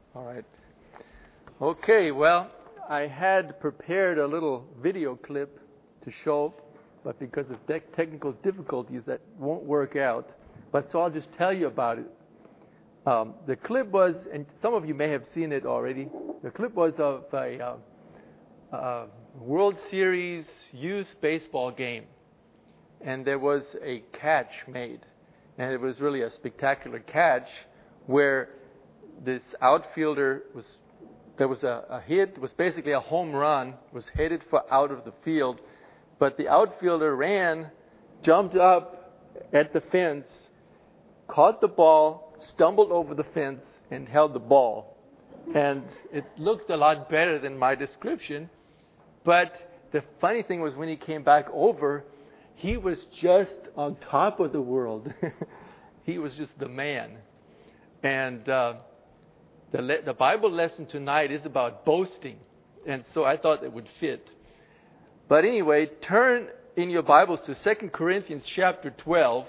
All right. Okay, well, I had prepared a little video clip to show, but because of technical difficulties, that won't work out. But so I'll just tell you about it. The clip was, and some of you may have seen it already, the clip was of a World Series youth baseball game. And there was a catch made. And it was really a spectacular catch where this outfielder there was a hit, was basically a home run, was headed for out of the field. But the outfielder ran, jumped up at the fence, caught the ball, stumbled over the fence, and held the ball. And it looked a lot better than my description. But the funny thing was when he came back over, he was just on top of the world. He was just the man. And the Bible lesson tonight is about boasting. And so I thought it would fit. But anyway, turn in your Bibles to 2 Corinthians chapter 12.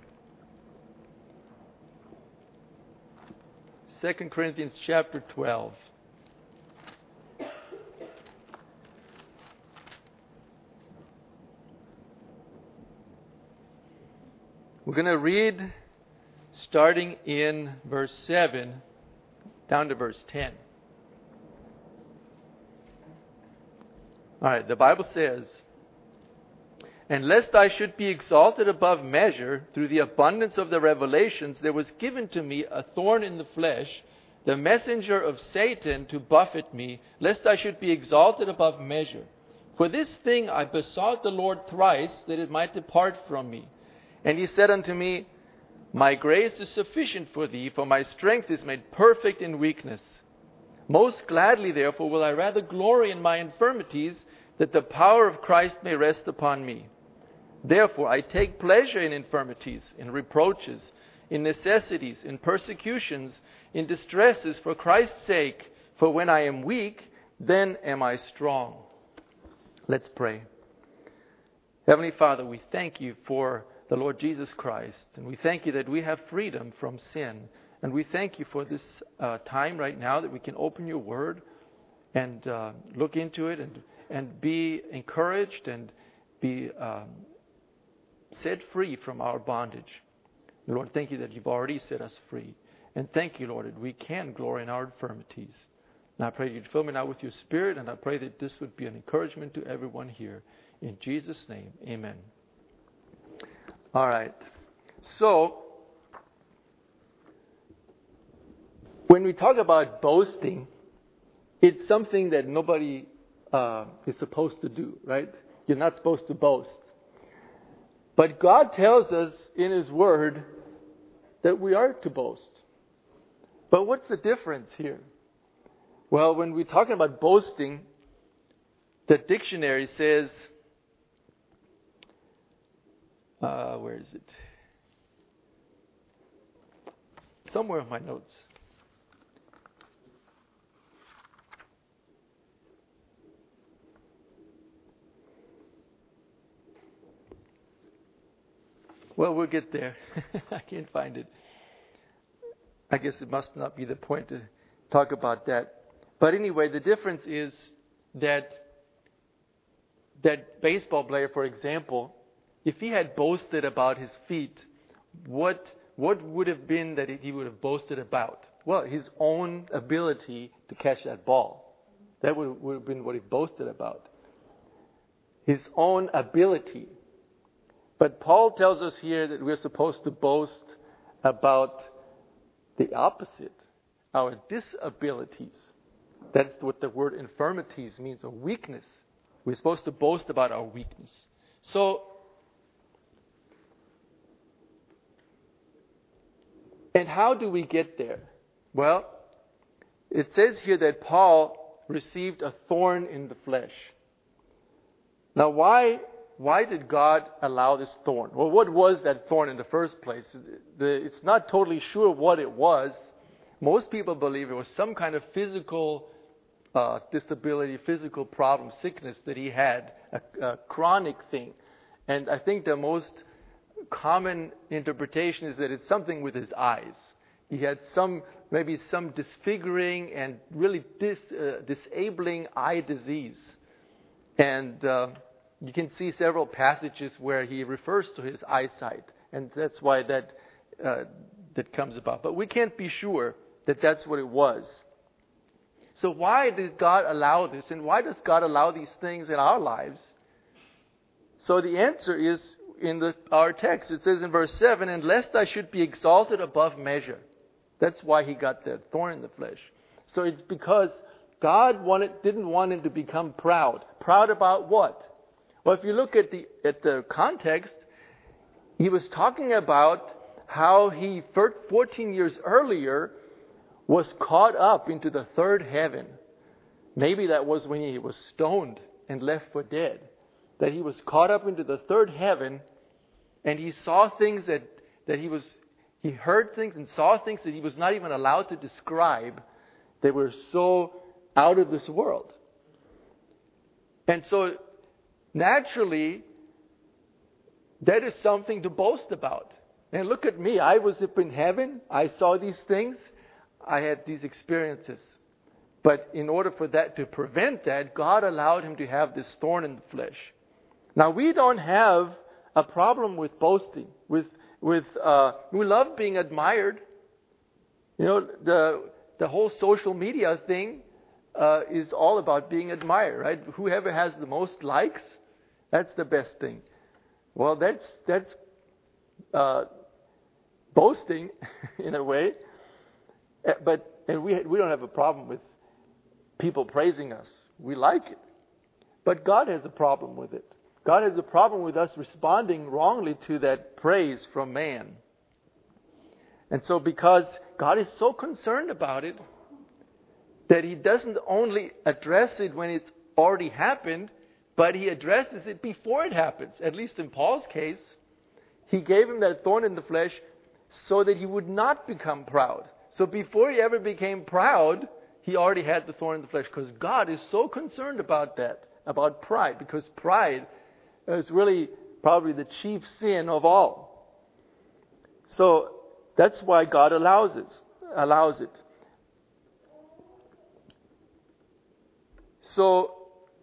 2 Corinthians chapter 12. We're going to read starting in verse 7 down to verse 10. All right, the Bible says, "And lest I should be exalted above measure through the abundance of the revelations, there was given to me a thorn in the flesh, the messenger of Satan to buffet me, lest I should be exalted above measure. For this thing I besought the Lord thrice, that it might depart from me. And he said unto me, My grace is sufficient for thee, for my strength is made perfect in weakness. Most gladly, therefore, will I rather glory in my infirmities, that the power of Christ may rest upon me. Therefore, I take pleasure in infirmities, in reproaches, in necessities, in persecutions, in distresses for Christ's sake. For when I am weak, then am I strong." Let's pray. Heavenly Father, we thank you for the Lord Jesus Christ. And we thank you that we have freedom from sin. And we thank you for this time right now that we can open your word and look into it and be encouraged and be set free from our bondage. Lord, thank you that you've already set us free. And thank you, Lord, that we can glory in our infirmities. And I pray you'd fill me now with your Spirit, and I pray that this would be an encouragement to everyone here. In Jesus' name, amen. All right. So, when we talk about boasting, it's something that nobody is supposed to do, right? You're not supposed to boast. But God tells us in His Word that we are to boast. But what's the difference here? Well, when we're talking about boasting, the dictionary says, where is it? Somewhere in my notes. Well, we'll get there. I can't find it. I guess it must not be the point to talk about that. But anyway, the difference is that baseball player, for example, if he had boasted about his feet, what would have been that he would have boasted about? Well, his own ability to catch that ball. That would have been what he boasted about. His own ability. But Paul tells us here that we're supposed to boast about the opposite, our disabilities. That's what the word infirmities means, a weakness. We're supposed to boast about our weakness. So, and how do we get there? Well, it says here that Paul received a thorn in the flesh. Now, why did God allow this thorn? Well, what was that thorn in the first place? It's not totally sure what it was. Most people believe it was some kind of physical disability, physical problem, sickness that he had, a chronic thing. And I think the most common interpretation is that it's something with his eyes. He had some maybe some disfiguring and really disabling eye disease. And you can see several passages where he refers to his eyesight. And that's why that comes about. But we can't be sure that that's what it was. So why did God allow this? And why does God allow these things in our lives? So the answer is in our text. It says in verse 7, "And lest I should be exalted above measure." That's why he got that thorn in the flesh. So it's because God didn't want him to become proud. Proud about what? Well, if you look at the context, he was talking about how he 14 years earlier was caught up into the third heaven. Maybe that was when he was stoned and left for dead. That he was caught up into the third heaven, and he saw things he heard things and saw things that he was not even allowed to describe. They were so out of this world. And so naturally, that is something to boast about. And look at me. I was up in heaven. I saw these things. I had these experiences. But in order for that to prevent that, God allowed him to have this thorn in the flesh. Now, we don't have a problem with boasting. We love being admired. You know, the whole social media thing is all about being admired, right? Whoever has the most likes, that's the best thing. Well, that's boasting in a way, and we don't have a problem with people praising us. We like it, but God has a problem with it. God has a problem with us responding wrongly to that praise from man. And so because God is so concerned about it, that he doesn't only address it when it's already happened, but he addresses it before it happens. At least in Paul's case, he gave him that thorn in the flesh so that he would not become proud. So before he ever became proud, he already had the thorn in the flesh, because God is so concerned about that, about pride, because pride is really probably the chief sin of all. So that's why God allows it. So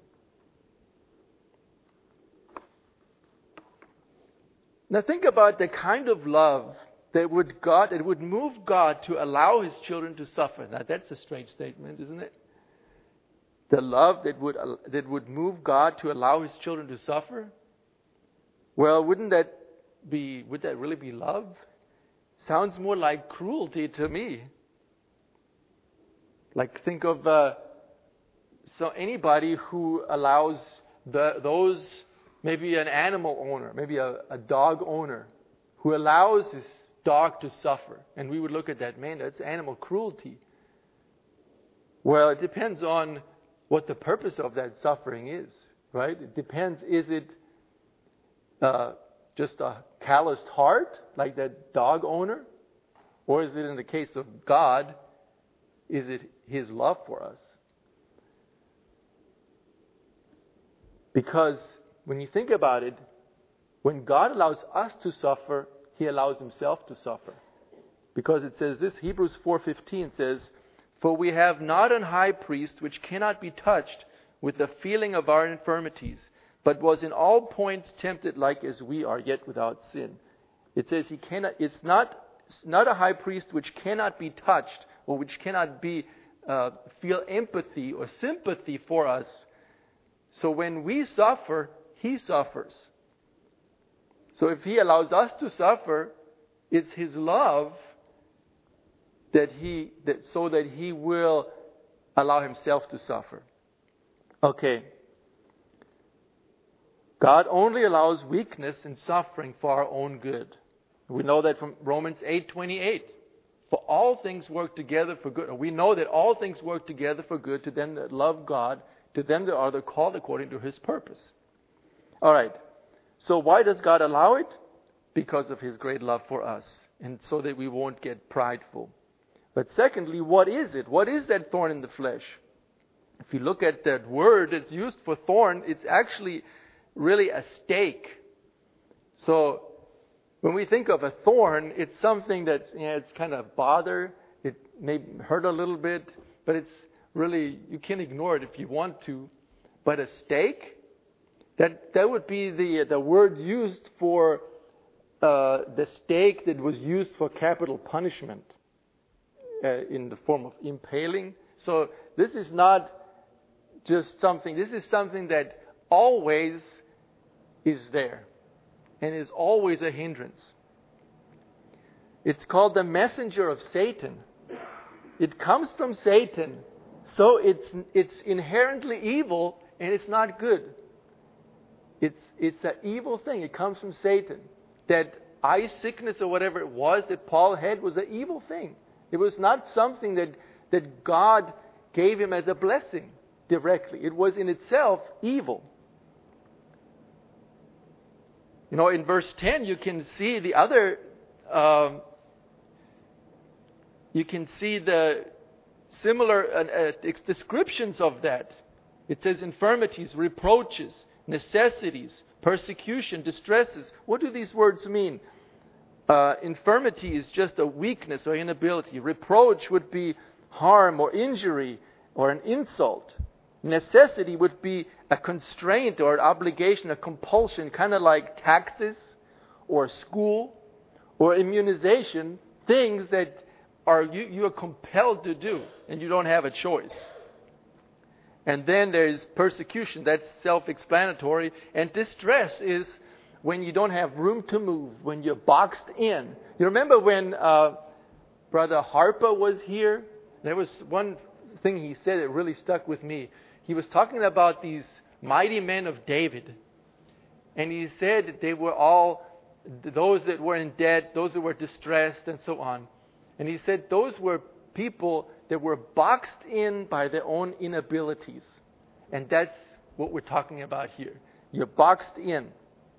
now think about the kind of love that would move God to allow his children to suffer. Now that's a strange statement, isn't it? The love that would move God to allow his children to suffer? Well, would that really be love? Sounds more like cruelty to me. Like think of anybody who allows those, maybe an animal owner, maybe a dog owner, who allows his dog to suffer. And we would look at that, man, that's animal cruelty. Well, it depends on what the purpose of that suffering is, right? It depends, is it just a calloused heart, like that dog owner? Or is it, in the case of God, is it his love for us? Because when you think about it, when God allows us to suffer, he allows himself to suffer. Because it says this, Hebrews 4:15 says, "For we have not an high priest which cannot be touched with the feeling of our infirmities, but was in all points tempted like as we are, yet without sin." It says it's not a high priest which cannot be touched, or which cannot feel empathy or sympathy for us. So when we suffer, he suffers. So if he allows us to suffer, it's his love so that he will allow himself to suffer. Okay. God only allows weakness and suffering for our own good. We know that from Romans 8:28. For all things work together for good. We know that all things work together for good to them that love God, to them that are called according to his purpose. All right. So why does God allow it? Because of his great love for us, and so that we won't get prideful. But secondly, what is it? What is that thorn in the flesh? If you look at that word that's used for thorn, it's actually really a stake. So when we think of a thorn, it's something that's, it's kind of bother. may hurt a little bit, but it's really, you can ignore it if you want to. But a stake, that would be the word used for the stake that was used for capital punishment in the form of impaling. So this is not just something, this is something that always is there and is always a hindrance. It's called the messenger of Satan. It comes from Satan, so it's inherently evil and it's not good. It's an evil thing. It comes from Satan. That eye sickness or whatever it was that Paul had was an evil thing. It was not something that God gave him as a blessing directly. It was in itself evil. In verse 10 you can see the other, you can see the similar descriptions of that. It says infirmities, reproaches, necessities, persecution, distresses. What do these words mean? Infirmity is just a weakness or inability. Reproach would be harm or injury or an insult. Necessity would be a constraint or an obligation, a compulsion, kind of like taxes or school or immunization, things that you are compelled to do and you don't have a choice. And then there's persecution. That's self-explanatory. And distress is when you don't have room to move, when you're boxed in. You remember when Brother Harper was here? There was one thing he said that really stuck with me. He was talking about these mighty men of David. And he said that they were all, those that were in debt, those that were distressed, and so on. And he said those were people that were boxed in by their own inabilities. And that's what we're talking about here. You're boxed in.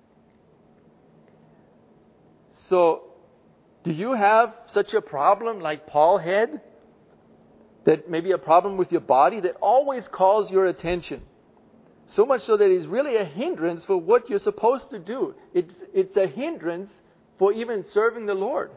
So, do you have such a problem like Paul had? That maybe a problem with your body that always calls your attention. So much so that it's really a hindrance for what you're supposed to do. It's a hindrance for even serving the Lord.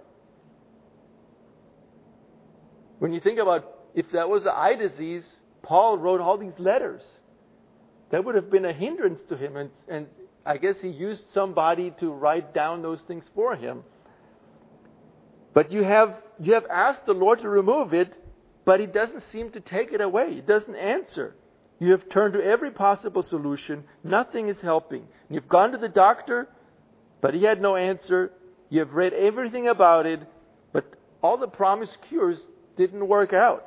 When you think about if that was an eye disease, Paul wrote all these letters. That would have been a hindrance to him. And I guess he used somebody to write down those things for him. But you have asked the Lord to remove it, but He doesn't seem to take it away. He doesn't answer. You have turned to every possible solution. Nothing is helping. You've gone to the doctor, but he had no answer. You have read everything about it, but all the promised cures didn't work out.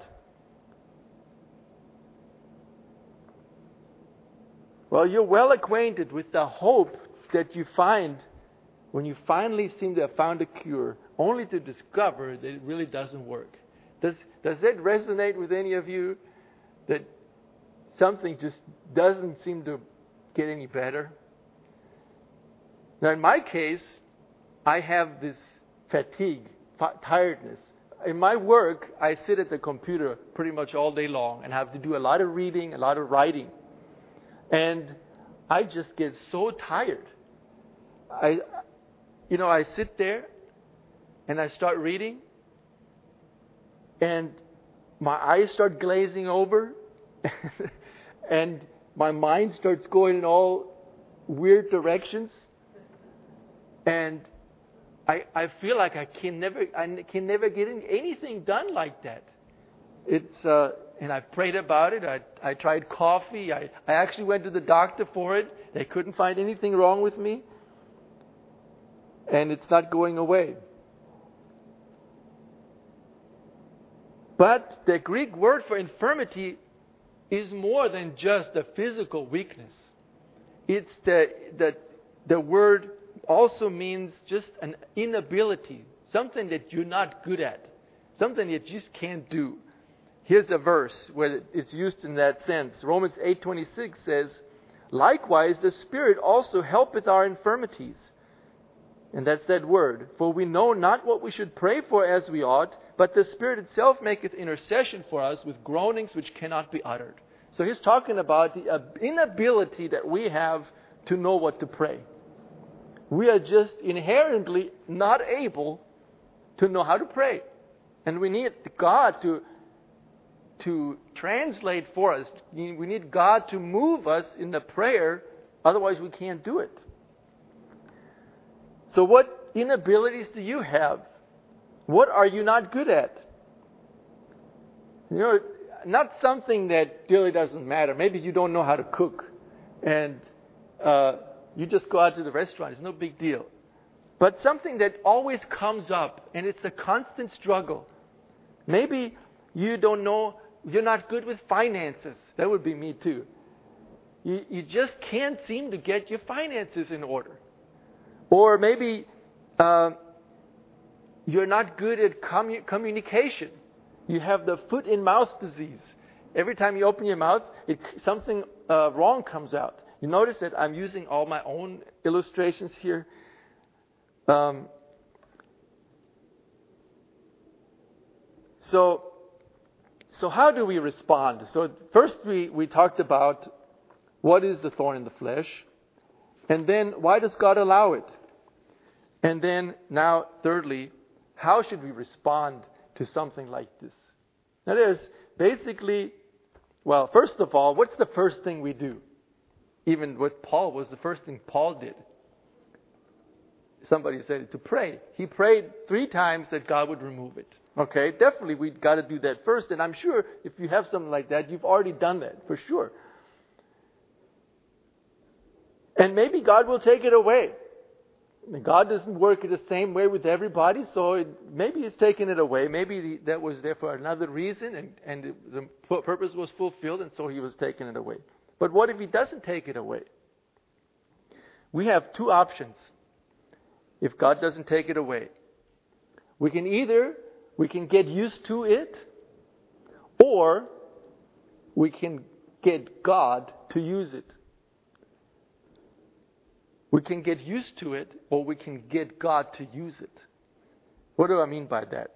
Well, you're well acquainted with the hope that you find when you finally seem to have found a cure, only to discover that it really doesn't work. Does that resonate with any of you? That something just doesn't seem to get any better? Now, in my case, I have this fatigue, tiredness. In my work, I sit at the computer pretty much all day long and have to do a lot of reading, a lot of writing. And I just get so tired. I sit there and I start reading and my eyes start glazing over and my mind starts going in all weird directions. And I feel like I can never get anything done like that. And I prayed about it. I tried coffee. I actually went to the doctor for it. They couldn't find anything wrong with me. And it's not going away. But the Greek word for infirmity is more than just a physical weakness. It's the word also means just an inability, something that you're not good at, something that you just can't do. Here's the verse where it's used in that sense. Romans 8:26 says, "Likewise the Spirit also helpeth our infirmities." And that's that word. "For we know not what we should pray for as we ought, but the Spirit itself maketh intercession for us with groanings which cannot be uttered." So he's talking about the inability that we have to know what to pray. We are just inherently not able to know how to pray. And we need God to translate for us. We need God to move us in the prayer. Otherwise, we can't do it. So what inabilities do you have? What are you not good at? Not something that really doesn't matter. Maybe you don't know how to cook. And you just go out to the restaurant. It's no big deal. But something that always comes up, and it's a constant struggle. Maybe you don't know, you're not good with finances. That would be me too. You just can't seem to get your finances in order. Or maybe you're not good at communication. You have the foot and mouth disease. Every time you open your mouth, something wrong comes out. You notice that I'm using all my own illustrations here. So how do we respond? So first we talked about what is the thorn in the flesh, and then why does God allow it? And then now thirdly, how should we respond to something like this? That is basically, well, first of all, what's the first thing we do? Even with Paul was the first thing Paul did. Somebody said to pray. He prayed 3 times that God would remove it. Okay, definitely we've got to do that first. And I'm sure if you have something like that, you've already done that, for sure. And maybe God will take it away. God doesn't work the same way with everybody, so maybe He's taken it away. Maybe that was there for another reason, and the purpose was fulfilled, and so He was taking it away. But what if He doesn't take it away? We have 2 options if God doesn't take it away. We can get used to it, or we can get God to use it. We can get used to it, or we can get God to use it. What do I mean by that?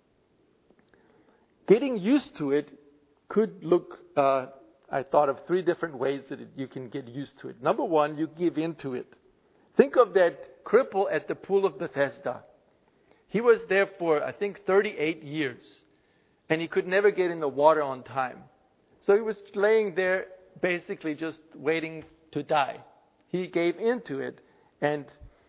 Getting used to it could look, I thought of 3 different ways that you can get used to it. Number 1, you give in to it. Think of that cripple at the pool of Bethesda. He was there for, I think, 38 years. And he could never get in the water on time. So he was laying there basically just waiting to die. He gave into it and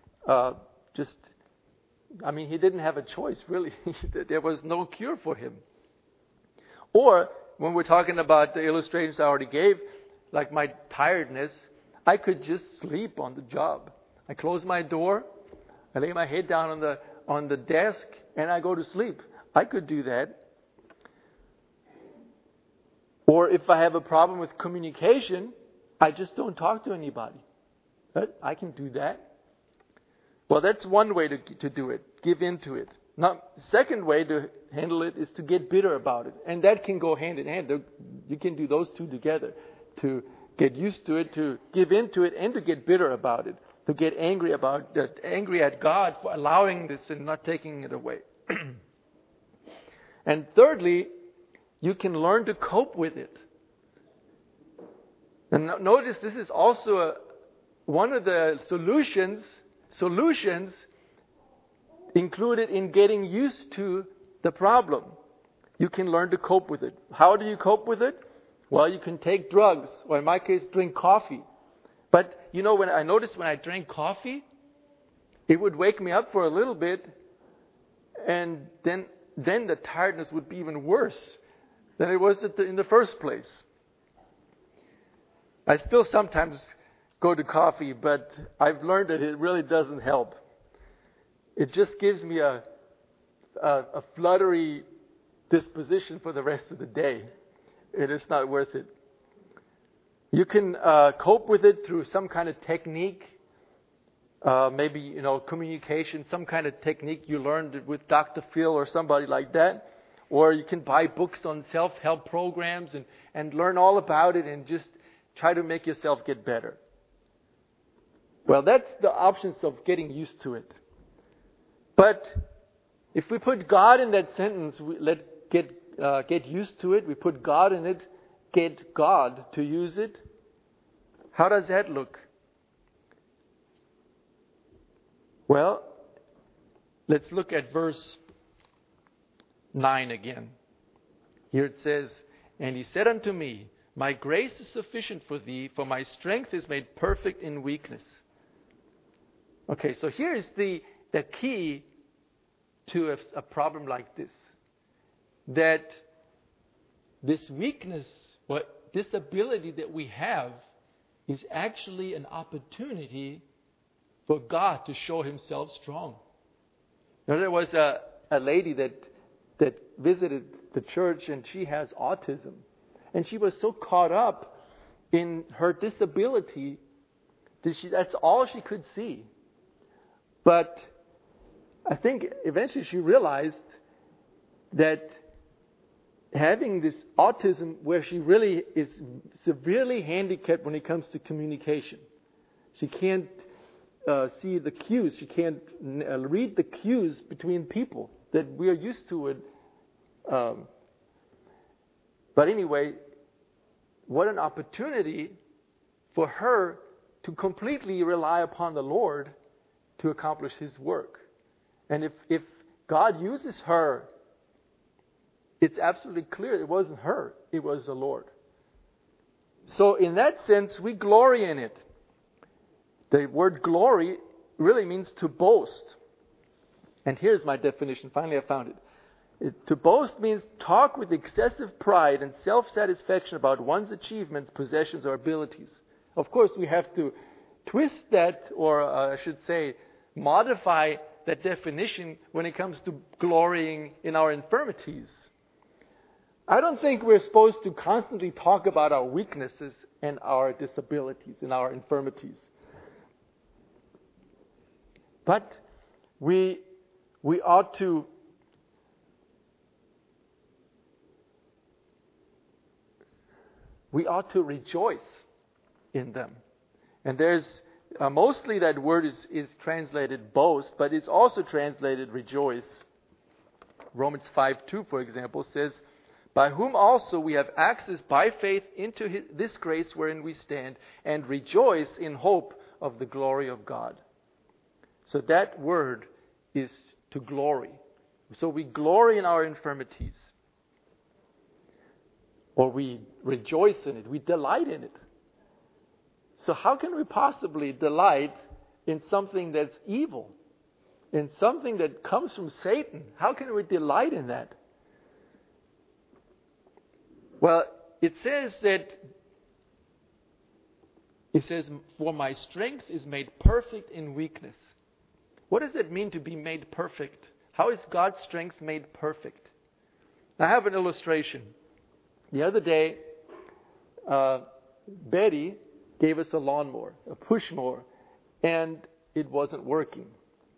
he didn't have a choice, really. There was no cure for him. Or, when we're talking about the illustrations I already gave, like my tiredness, I could just sleep on the job. I close my door, I lay my head down on the desk, and I go to sleep. I could do that. Or if I have a problem with communication, I just don't talk to anybody. But I can do that. Well, that's one way to do it. Give in to it. Now, the second way to handle it is to get bitter about it. And that can go hand in hand. You can do those 2 together. To get used to it, to give in to it, and to get bitter about it. To get angry at God for allowing this and not taking it away. And thirdly, you can learn to cope with it. And notice this is also one of the solutions included in getting used to the problem. You can learn to cope with it. How do you cope with it? Well, you can take drugs, or in my case, drink coffee. But, when I drank coffee, it would wake me up for a little bit, and then the tiredness would be even worse than it was in the first place. I still sometimes go to coffee, but I've learned that it really doesn't help. It just gives me a fluttery disposition for the rest of the day. It is not worth it. You can cope with it through some kind of technique. Maybe, communication, some kind of technique you learned with Dr. Phil or somebody like that. Or you can buy books on self-help programs and learn all about it and just try to make yourself get better. Well, that's the options of getting used to it. But if we put God in that sentence, get used to it. We put God in it, get God to use it. How does that look? Well, let's look at verse 9 again. Here it says, "And he said unto me, My grace is sufficient for thee, for my strength is made perfect in weakness." Okay, so here is the key to a problem like this. That this weakness, or disability that we have, is actually an opportunity for God to show himself strong. Now, there was a lady that visited the church, and she has autism. And she was so caught up in her disability that that's all she could see. But I think eventually she realized that having this autism where she really is severely handicapped when it comes to communication. She can't see the cues. She can't read the cues between people that we are used to it. But anyway, what an opportunity for her to completely rely upon the Lord to accomplish his work. And if God uses her, it's absolutely clear it wasn't her, it was the Lord. So in that sense, we glory in it. The word glory really means to boast. And here's my definition. Finally, I found it. To boast means talk with excessive pride and self-satisfaction about one's achievements, possessions, or abilities. Of course, we have to twist that, or I should say, modify that definition when it comes to glorying in our infirmities. I don't think we're supposed to constantly talk about our weaknesses and our disabilities and our infirmities. But we ought to rejoice in them. And there's mostly that word is translated boast, but it's also translated rejoice. Romans 5:2, for example, says, "By whom also we have access by faith into this grace wherein we stand, and rejoice in hope of the glory of God." So that word is to glory. So we glory in our infirmities. Or we rejoice in it. We delight in it. So how can we possibly delight in something that's evil? In something that comes from Satan? How can we delight in that? Well, it says, "For my strength is made perfect in weakness." What does it mean to be made perfect? How is God's strength made perfect? I have an illustration. The other day, Betty gave us a lawnmower, a push mower, and it wasn't working.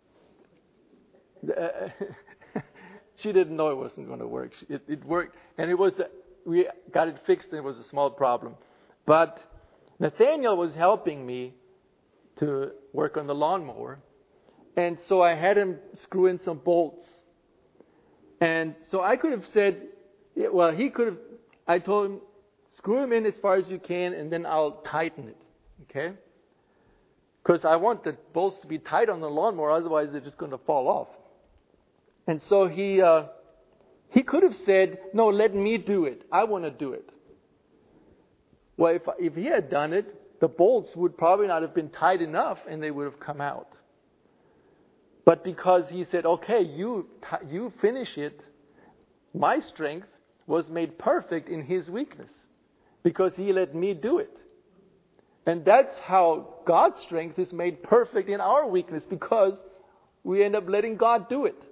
She didn't know it wasn't going to work. It worked, and we got it fixed, and it was a small problem. But Nathaniel was helping me to work on the lawnmower, and so I had him screw in some bolts. And so I could have said, I told him, screw them in as far as you can, and then I'll tighten it. Okay? Because I want the bolts to be tight on the lawnmower, otherwise they're just going to fall off. And so he could have said, "No, let me do it. I want to do it." Well, if he had done it, the bolts would probably not have been tight enough, and they would have come out. But because he said, "Okay, you finish it," my strength was made perfect in his weakness, because he let me do it. And that's how God's strength is made perfect in our weakness, because we end up letting God do it.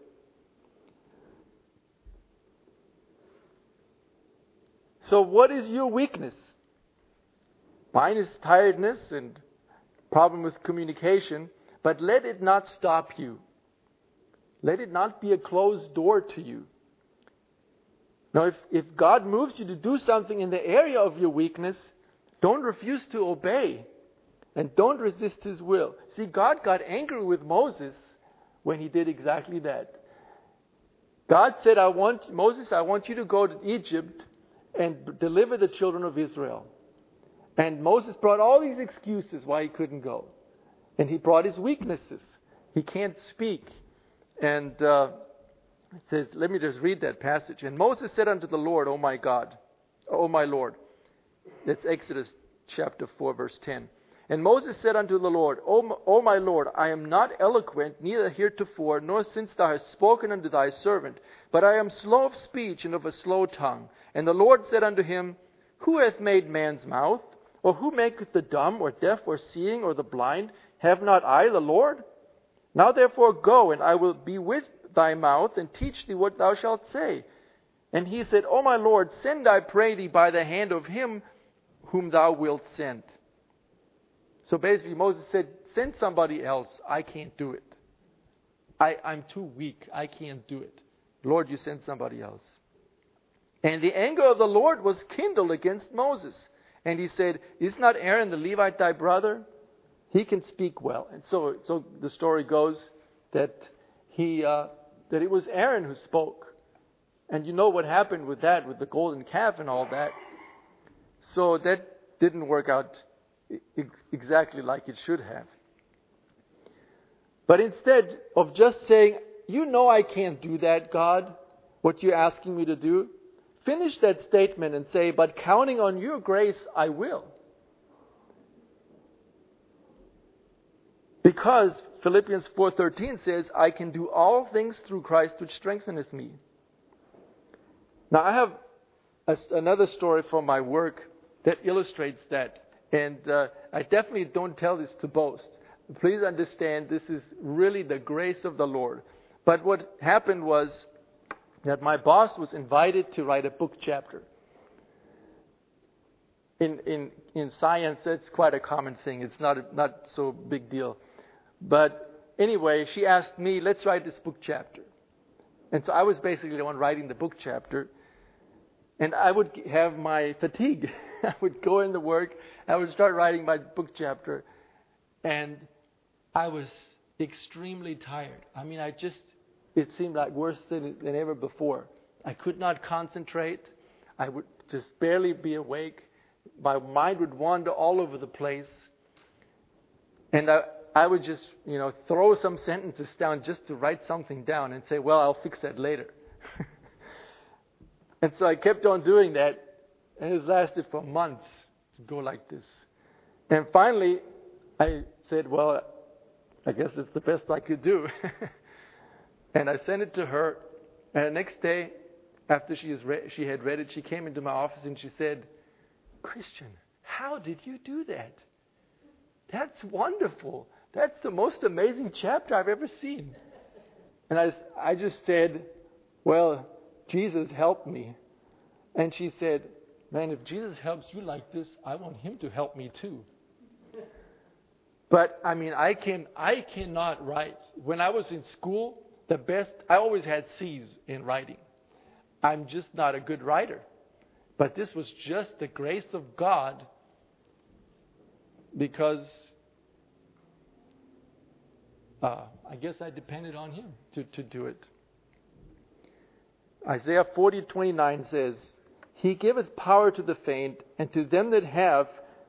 So what is your weakness? Mine is tiredness and problem with communication, but let it not stop you. Let it not be a closed door to you. Now, if God moves you to do something in the area of your weakness, don't refuse to obey, and don't resist His will. See, God got angry with Moses when he did exactly that. God said, Moses, I want you to go to Egypt and deliver the children of Israel. And Moses brought all these excuses why he couldn't go. And he brought his weaknesses. He can't speak. And It says, let me just read that passage. And Moses said unto the Lord, O my God, O my Lord. That's Exodus chapter 4, verse 10. And Moses said unto the Lord, O my Lord, I am not eloquent, neither heretofore, nor since thou hast spoken unto thy servant, but I am slow of speech and of a slow tongue. And the Lord said unto him, Who hath made man's mouth? Or who maketh the dumb, or deaf, or seeing, or the blind? Have not I the Lord? Now therefore go, and I will be with thy mouth, and teach thee what thou shalt say. And he said, O my Lord, send, I pray thee, by the hand of him whom thou wilt send. So basically Moses said, send somebody else. I can't do it. I'm too weak. I can't do it. Lord, you send somebody else. And the anger of the Lord was kindled against Moses. And he said, Is not Aaron the Levite thy brother? He can speak well. And so the story goes that that it was Aaron who spoke. And you know what happened with that, with the golden calf and all that. So that didn't work out exactly like it should have. But instead of just saying, you know I can't do that, God, what you're asking me to do, finish that statement and say, but counting on your grace, I will. Because Philippians 4:13 says, I can do all things through Christ which strengtheneth me. Now I have another story from my work that illustrates that. And I definitely don't tell this to boast. Please understand, this is really the grace of the Lord. But what happened was that my boss was invited to write a book chapter. In science, it's quite a common thing. It's not so big deal. But anyway, she asked me, let's write this book chapter. And so I was basically the one writing the book chapter. And I would have my fatigue. I would go into work. I would start writing my book chapter. And I was extremely tired. I mean, it seemed like worse than ever before. I could not concentrate. I would just barely be awake. My mind would wander all over the place. And I would just, throw some sentences down just to write something down and say, well, I'll fix that later. And so I kept on doing that, and it lasted for months to go like this. And finally, I said, well, I guess it's the best I could do. And I sent it to her, and the next day, after she had read it, she came into my office and she said, Christian, how did you do that? That's wonderful. That's the most amazing chapter I've ever seen. And I just said, well, Jesus helped me. And she said, man, if Jesus helps you like this, I want him to help me too. But I mean, I cannot write. When I was in school, I always had C's in writing. I'm just not a good writer. But this was just the grace of God, because I guess I depended on him to do it. Isaiah 40:29 says, He giveth power to the faint, and to them that have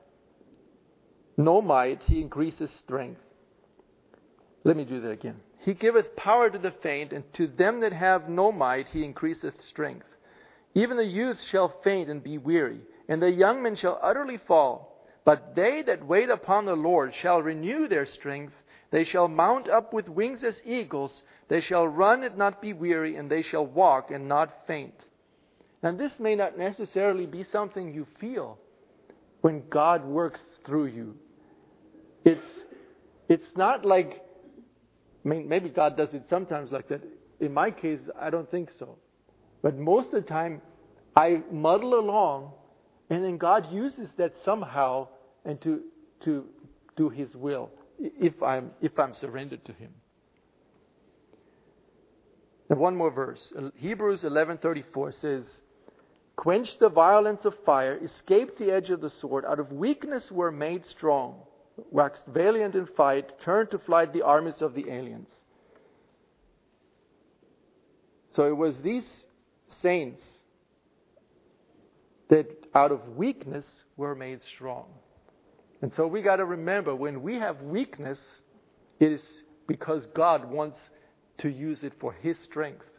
no might, He increaseth strength. Let me do that again. He giveth power to the faint, and to them that have no might, He increaseth strength. Even the youth shall faint and be weary, and the young men shall utterly fall. But they that wait upon the Lord shall renew their strength. They shall mount up with wings as eagles. They shall run and not be weary, and they shall walk and not faint. Now this may not necessarily be something you feel when God works through you. It's not like, maybe God does it sometimes like that. In my case, I don't think so. But most of the time, I muddle along, and then God uses that somehow and to do His will, if I'm surrendered to Him. And one more verse. Hebrews 11:34 says, Quench the violence of fire, escape the edge of the sword, out of weakness were made strong, waxed valiant in fight, turned to flight the armies of the aliens. So it was these saints that out of weakness were made strong. And so we got to remember, when we have weakness, it is because God wants to use it for His strength.